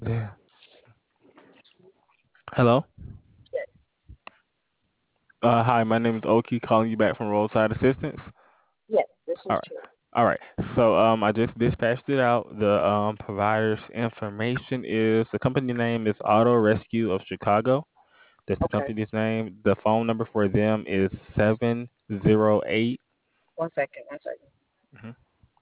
Yeah. Hello. Yes, Hi, my name is Oki, calling you back from Roadside Assistance. yes, this All is right. true. All right. So I just dispatched it out. The provider's information is the company name is Auto Rescue of Chicago. That's the Okay, company's name. The phone number for them is 708. one second, one second. Mhm.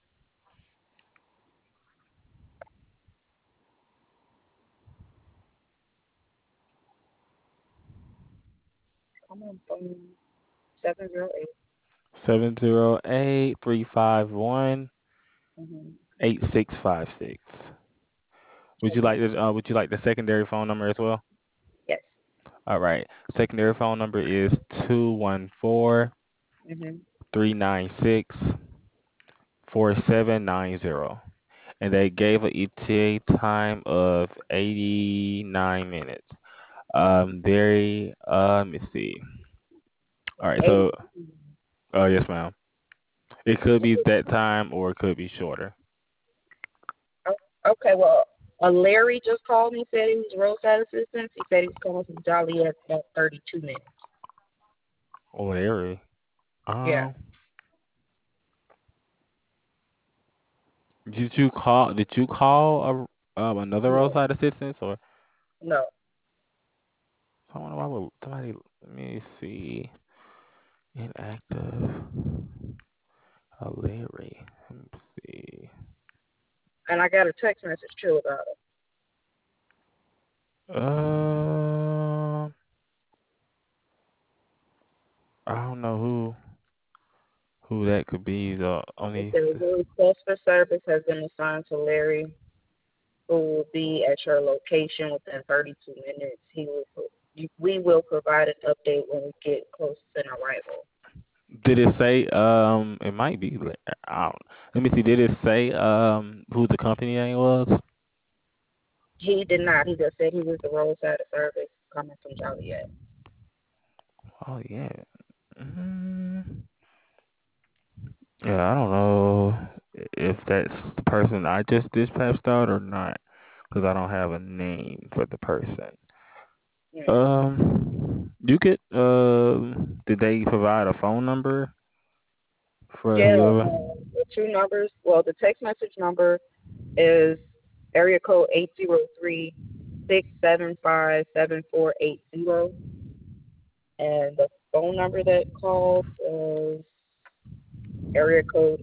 Come on, phone 708. 708-351-8656. Mm-hmm. Okay, Would you like the secondary phone number as well? yes. All right. Secondary phone number is 214 Mm-hmm. 396 4790, and they gave a ETA time of 89 minutes. Let me see. All right, Eight. so yes, ma'am. It could be that time or it could be shorter. Oh, okay, well, Larry just called me, said he was roadside assistance. He said he was coming from Joliet about 32 minutes. Oh, Larry. Yeah, Um, did you call another no, roadside assistance or no. someone? Why would somebody? Let me see. Inactive. Larry. Let me see. And I got a text message too about it. Um, I don't know who that could be. The It only says the request for service has been assigned to Larry, who will be at your location within 32 minutes. We will provide an update when we get close to an arrival. did it say it might be I don't, let me see, did it say who the company name was? He did not. He just said he was the roadside service coming from Joliet. Oh yeah. mm, yeah, I don't know if that's the person I just dispatched out or not because I don't have a name for the person. Mm. You could did they provide a phone number for Yeah, whoever? the two numbers. Well, the text message number is area code 803-675-7480, and the phone number that called is area code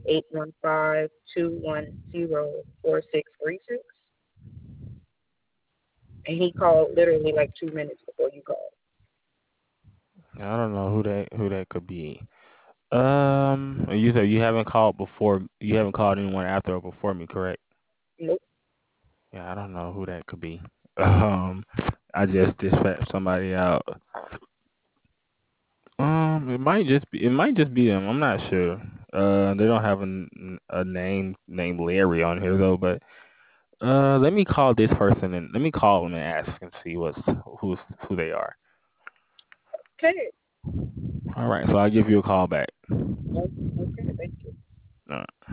815-210-4636. And he called literally like 2 minutes before you called. I don't know who that could be. You said you haven't called before. You haven't called anyone after or before me, correct? Nope. Yeah, I don't know who that could be. Um, I just dispatched somebody out. It might just be them. I'm not sure. They don't have a name named Larry on here though. But let me call this person and let me call them and ask and see who they are. Okay. All right, so I'll give you a call back. Okay. Thank you. All right.